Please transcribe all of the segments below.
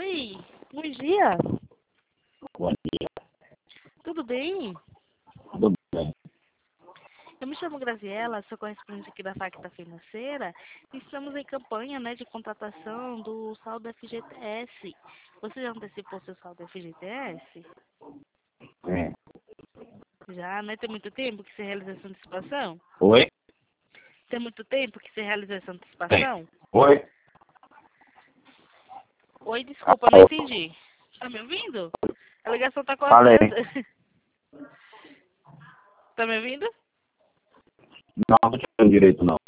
Oi, bom dia. Bom dia, Tudo bem? tudo bem? Eu me chamo Graziela, sou correspondente aqui da Facta Financeira e estamos em campanha, né, de contratação do saldo FGTS. Você já antecipou seu saldo FGTS? É. Já, né? Tem muito tempo que você realizou essa antecipação? Oi? Tem muito tempo que você realizou essa Tem. antecipação? Oi? Oi, desculpa, não Alô? entendi. Tá me ouvindo? A ligação tá Falei. cortando. Tá me ouvindo? Não, não te ouvindo direito, não.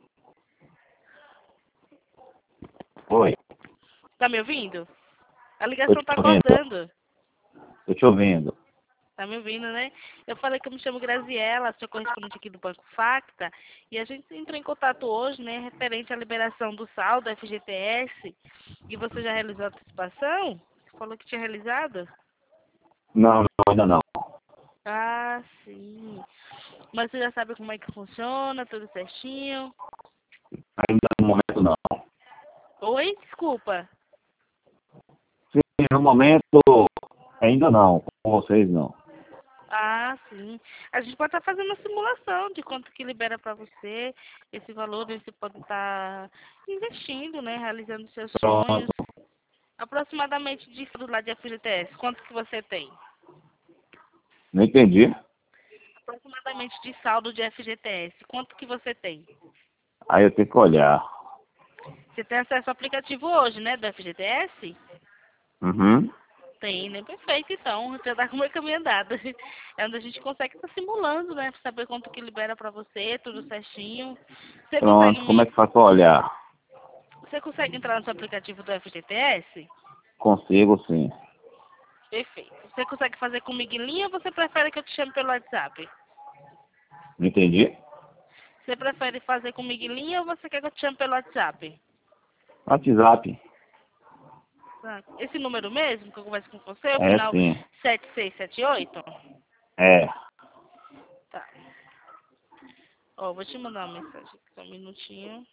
Oi? Tá me ouvindo? A Tô ligação te tá ouvindo. cortando. Tô te ouvindo. Tá me ouvindo, né? Eu falei que eu me chamo Graziela, sou correspondente aqui do Banco Facta, e a gente entrou em contato hoje, né, referente à liberação do saldo FGTS. E você já realizou a antecipação? Você falou que tinha realizado? Não, não, ainda não. Ah, sim. Mas você já sabe como é que funciona, tudo certinho? Ainda no momento, não. Oi? Desculpa. Sim, no momento, ainda não. Com vocês, não. Ah, sim. A gente pode estar fazendo uma simulação de quanto que libera para você esse valor, aí você pode estar investindo, né, realizando seus sonhos. Pronto. Aproximadamente de do lado de FGTS, quanto que você tem? Não entendi. Aproximadamente de saldo de FGTS, quanto que você tem? Aí eu tenho que olhar. Você tem acesso ao aplicativo hoje, né, do FGTS? Uhum. Tem, né? Perfeito, então. Você tá com uma caminho andado. É onde a gente consegue estar simulando, né? Pra saber quanto que libera pra você, tudo certinho. Você consegue, Pronto, como é que faz pra olhar? você consegue entrar no seu aplicativo do FGTS? Consigo, sim. Perfeito. Você consegue fazer comigo em linha ou você prefere que eu te chame pelo WhatsApp? Não entendi? Você prefere fazer comigo em linha ou você quer que eu te chame pelo WhatsApp? WhatsApp. Tá. Esse número mesmo que eu converso com você, é o É, final sim. 7678? É. Tá. Ó, vou te mandar uma mensagem aqui, só um minutinho.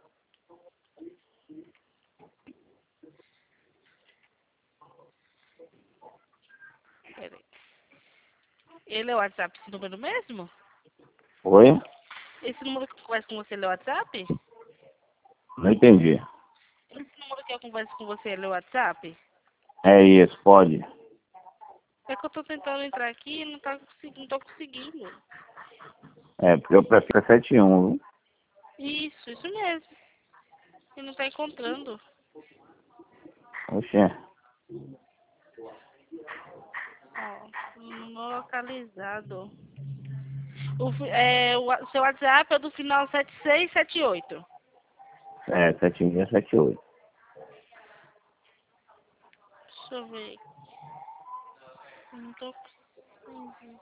Pera aí. Ele é o WhatsApp, esse número mesmo? Oi? Esse número que eu converso com você, ele é o WhatsApp? Não entendi. Esse número que eu converso com você, ele é o WhatsApp? É isso, pode. É que eu tô tentando entrar aqui e não tô conseguindo. É, porque eu prefiro 71, viu? Isso mesmo. E não tá encontrando. Oxê. Ó, não localizado. O seu WhatsApp é do final 7678. É, 7678. Deixa eu ver. Não tô conseguindo.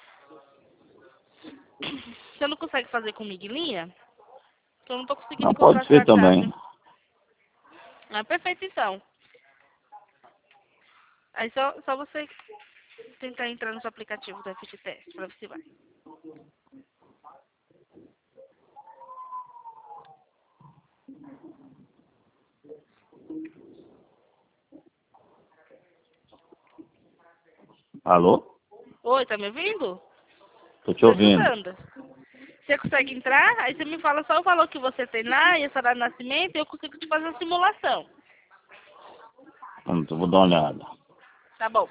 Você não consegue fazer comigo em linha? Porque eu não tô conseguindo Não, pode encontrar seu ser WhatsApp. também. Ah, perfeito então. Aí só você tentar entrar no seu aplicativo do FGTS pra ver se vai. Alô? Oi, tá me ouvindo? Tô te Tô ouvindo. escutando. Você consegue entrar? Aí você me fala só o valor que você tem lá e essa data de nascimento e eu consigo te fazer uma simulação. Vou dar uma olhada. Tá bom.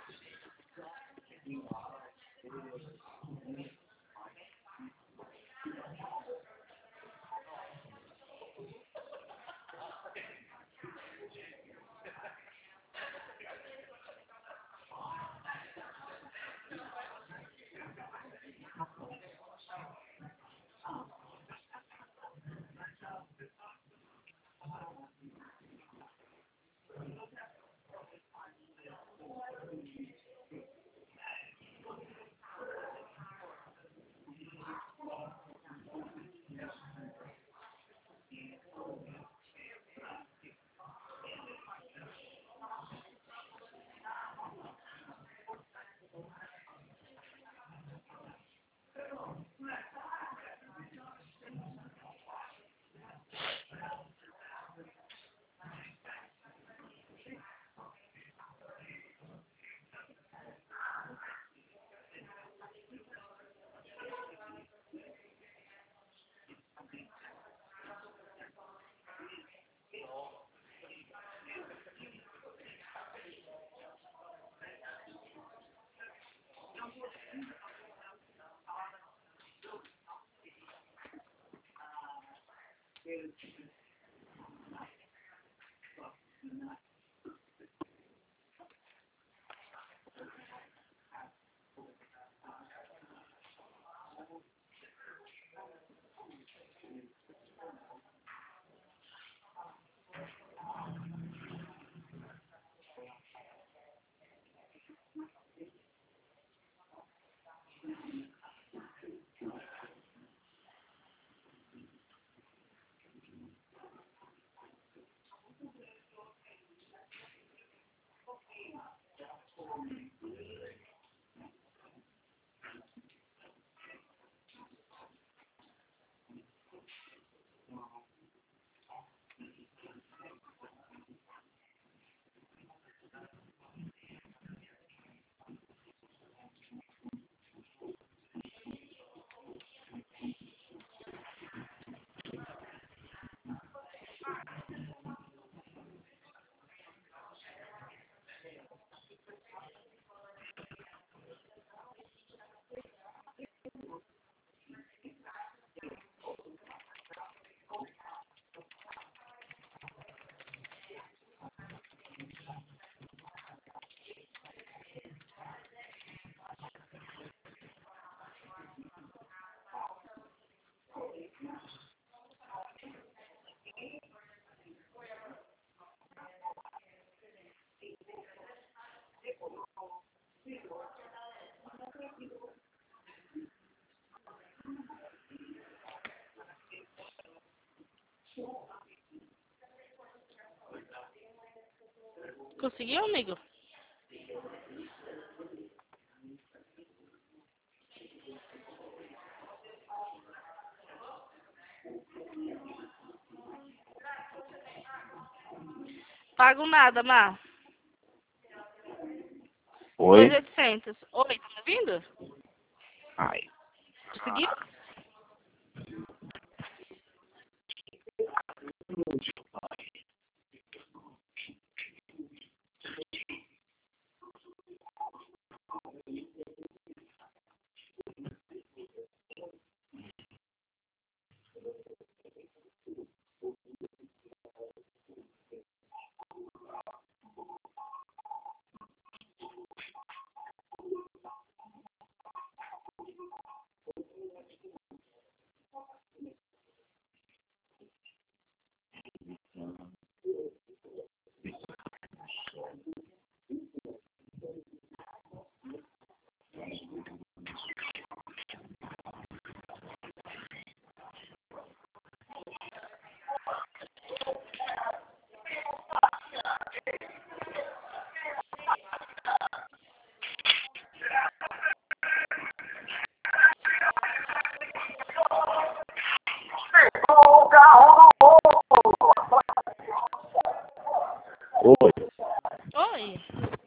Conseguiu, amigo? Pago nada, Mar. Oi? 2.800. Oi, tá me ouvindo? Ai. Conseguiu? Oi. Oi.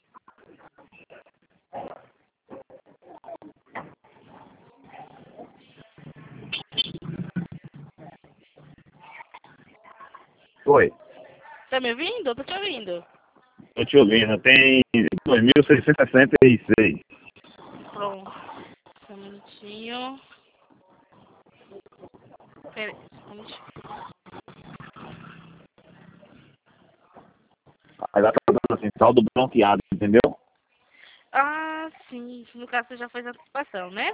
Oi. Tá me ouvindo? Eu tô te ouvindo. Tô te ouvindo. Tem 2.666. Pronto. Só um minutinho. Pera aí, só um minutinho. Aí lá tá dando assim, saldo bronqueado, entendeu? Ah, sim. No caso, você já fez a antecipação, né?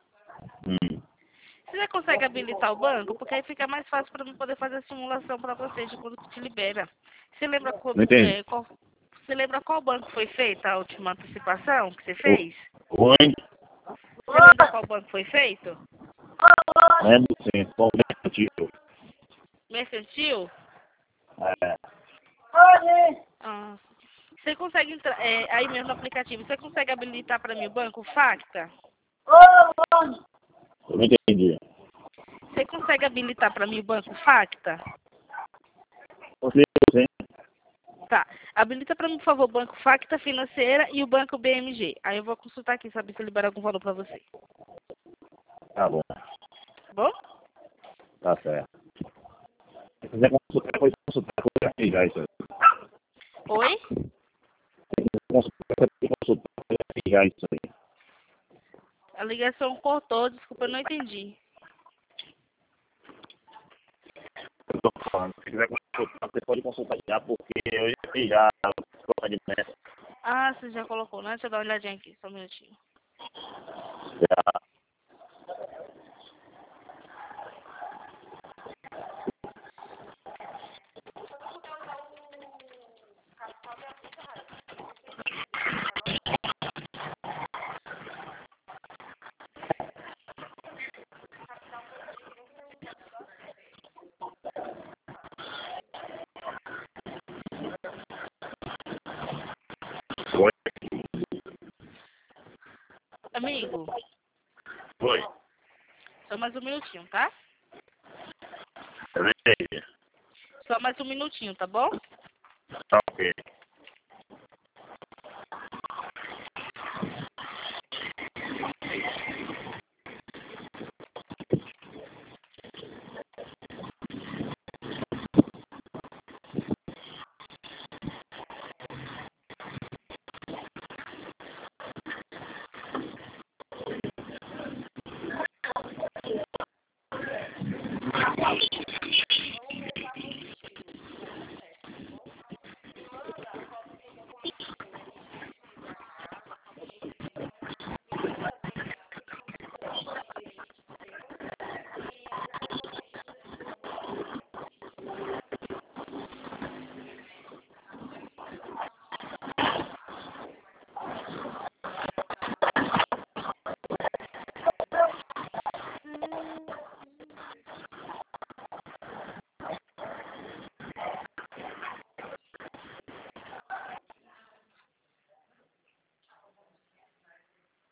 Você já consegue habilitar o banco? Porque aí fica mais fácil para mim poder fazer a simulação para você de quando te libera. Você lembra Não entendi. você lembra qual banco foi feita a última antecipação que você O- fez? Oi? Você lembra qual banco foi feito? Lembro sim. Bom, negativo. Mercantil? É. Ah. Você consegue entrar, aí mesmo no aplicativo, você consegue habilitar para mim o banco Facta? Eu não entendi. Você consegue habilitar para mim o banco Facta? Consigo sim. Tá. Habilita para mim, por favor, o banco Facta Financeira e o banco BMG. Aí eu vou consultar aqui, saber se libera algum valor para você. Tá bom. Tá bom? Tá certo. Se quiser consultar, pode consultar. Eu já fiz já isso aí. Oi? Consultar, pode consultar. Eu já fiz já isso aí. A ligação cortou, desculpa, eu não entendi. Eu tô falando, se quiser consultar, você pode consultar já, porque eu já fiz já o procedimento. Ah, você já colocou, né? Deixa eu dar uma olhadinha aqui, só um minutinho. Já. Foi? Amigo, Foi. só mais um minutinho, tá? Veja. Só mais um minutinho, tá bom? Tá ok.